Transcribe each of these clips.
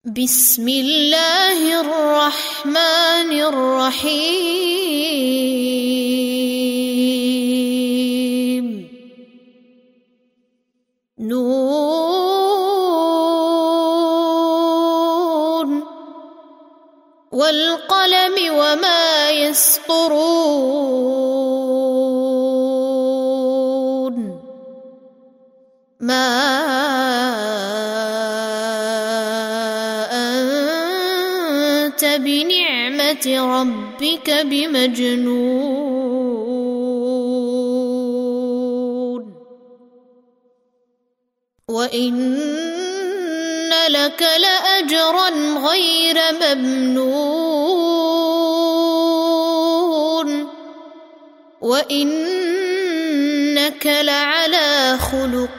بسم الله الرحمن الرحيم نون والقلم وما يسطرون ما أنت بنعمة ربك بمجنون وإن لك لأجرا غير ممنون وإنك لعلى خلق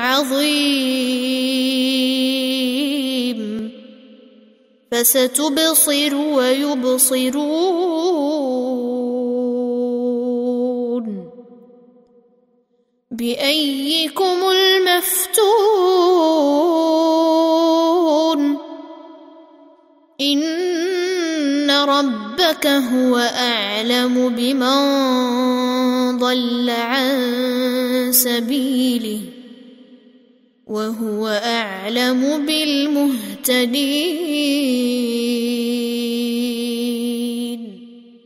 عظيم فستبصر ويبصرون بأيكم المفتون إن ربك هو أعلم بمن ضل عن سبيله وهو أعلم بالمهتدين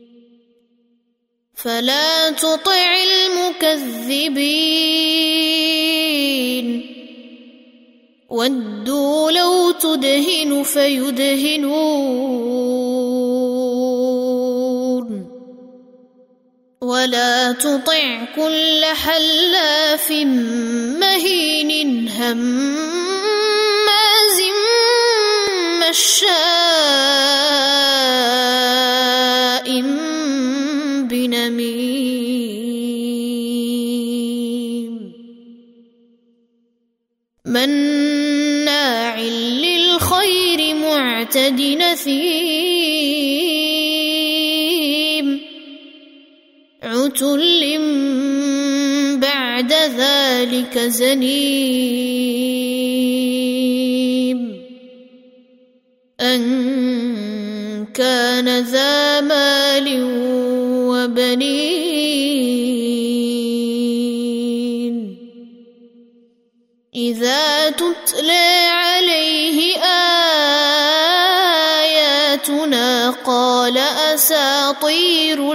فلا تطع المكذبين ودوا لو تدهن فيدهنون ولا تطع كل حلاف مهين هماز مشاء بنميم مناع للخير معتد نثيم عتل بعد ذلك زنيم أن كان ذا مال وبنين إذا تتلى عليه آياتنا قال أساطير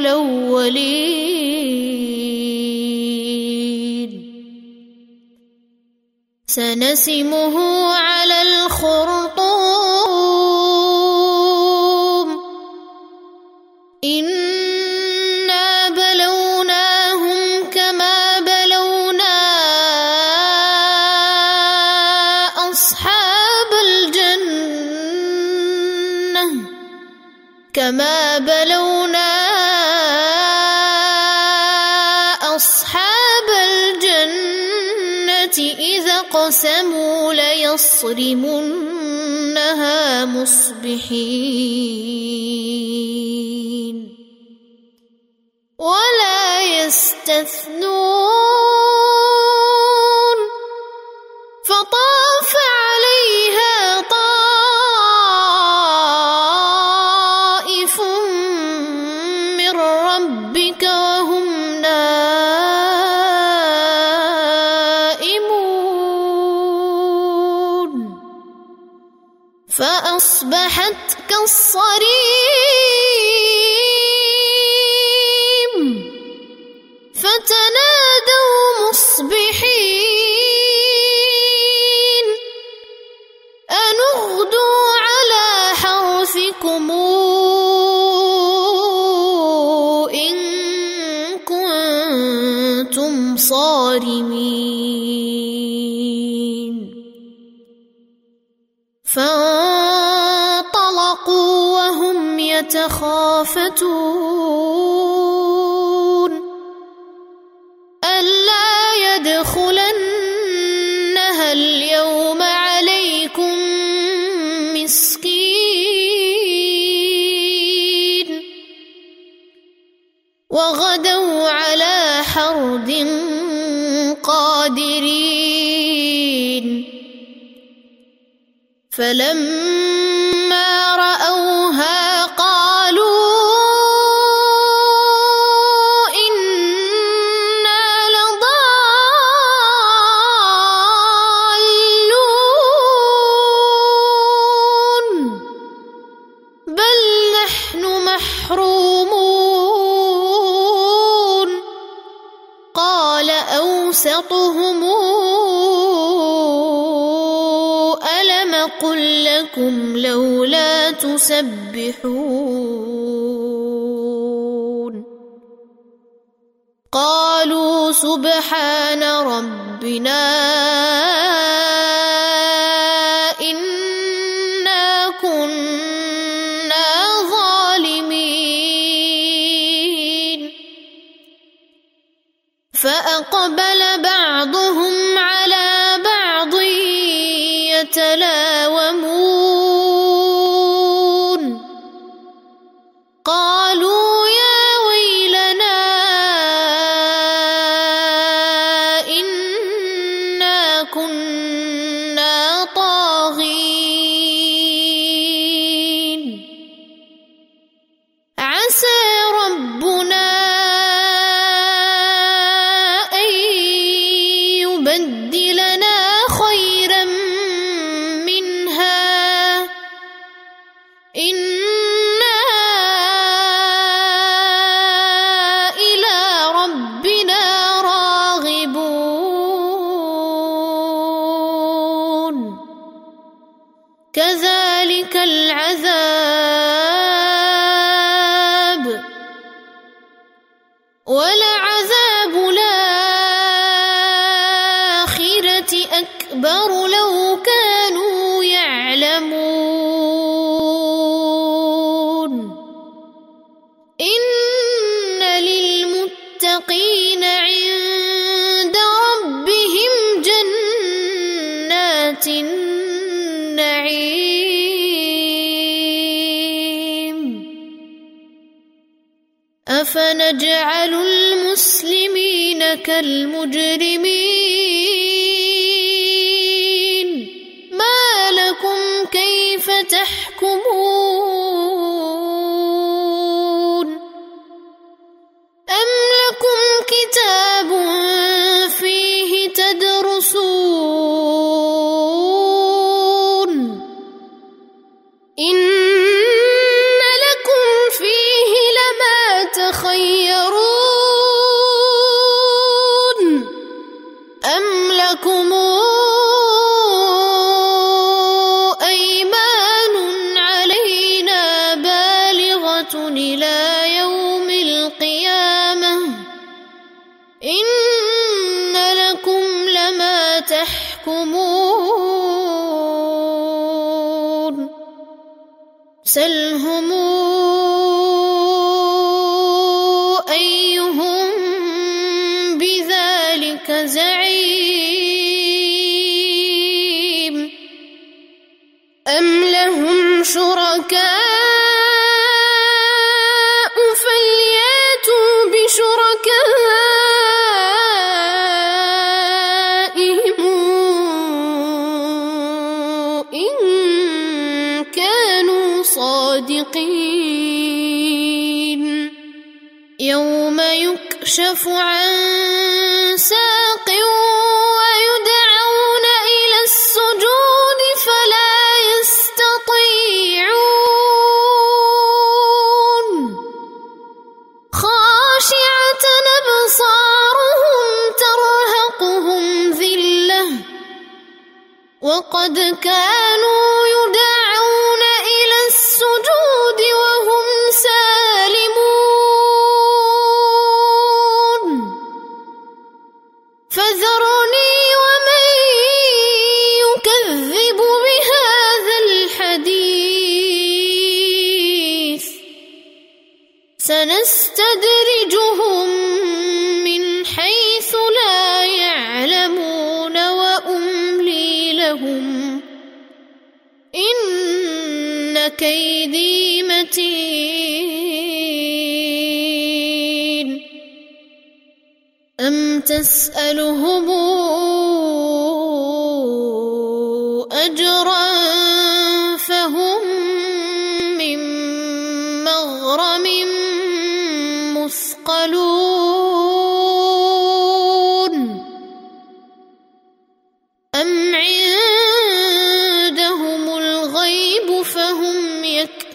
الأولين سنسمه على الخرطوم إنا بلوناهم كما بلونا أصحاب الجنة إذ أقسموا ليصرمنها مصبحين ولا يستثنون فطاف عليها طائف من ربك وهم نائمون فأصبحت كالصريم فتنادوا مصبحين أن اغدوا على حرثكم إن كنتم صارمين فانطلقوا وهم يتخافتون ألا يدخلنها اليوم عليكم مسكين وغدوا على حرد قادرين فلما فلما رأوها قالوا إنا لضالون بل نحن محرومون قال أوسطهم ألم قل لكم لولا تسبحون قالوا سبحان ربنا إنا كنا ظالمين فأقبل بعضهم على بعض يتلاومون قالوا يا ويلنا إنا كنا طاغين عسى ربنا أن يبدلنا خيرا منها إنا إلى ربنا راغبون كذلك العذاب ولعذاب الآخرة أكبر لو كانوا يعلمون إن للمتقين عند ربهم جنات النعيم أفنجعل المسلمين كالمجرمين ما لكم كيف تحكمون أم لكم كتاب فيه تدرسون إن لكم فيه لما تخيرون أم لكم أيمان علينا بالغة إلى يوم القيامة إن لكم لما تحكمون سلهم أيهم بذلك زعيم أم لهم شركاء فلياتوا بشركائهم إن كانوا صادقين يوم يكشف عن ساق ويدعون إلى السجود فلا يستطيعون خاشعة أبصارهم ترهقهم ذلة وقد كانوا يدعون إلى السجود وهم سالمون فذرني ومن يكذب بهذا الحديث سنستدرجهم من حيث لا يعلمون وأملي لهم إن كيدي متين أم تسألهم أجرا فهم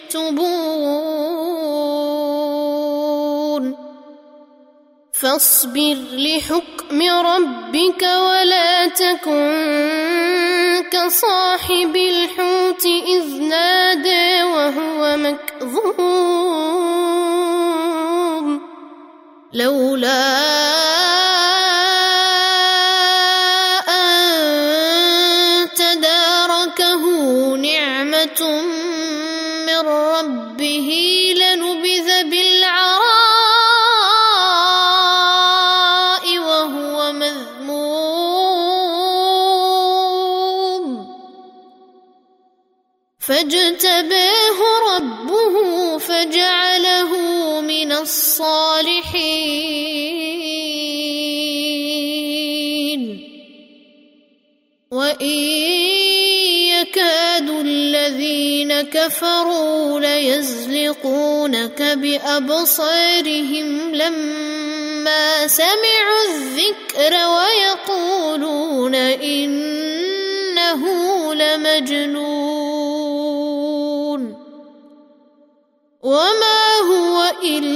يكتبون فاصبر لحكم ربك ولا تكن كصاحب الحوت إذ نادى وهو مكظوم لولا أن تداركه نعمة من ربه لنبذ بالعراء وهو مذموم فاجتباه ربه فجعله من الصالحين وإن يكاد الذين كفروا ليزلقونك بأبصارهم لما سمعوا الذكر ويقولون إنه لمجنون وما هو إلا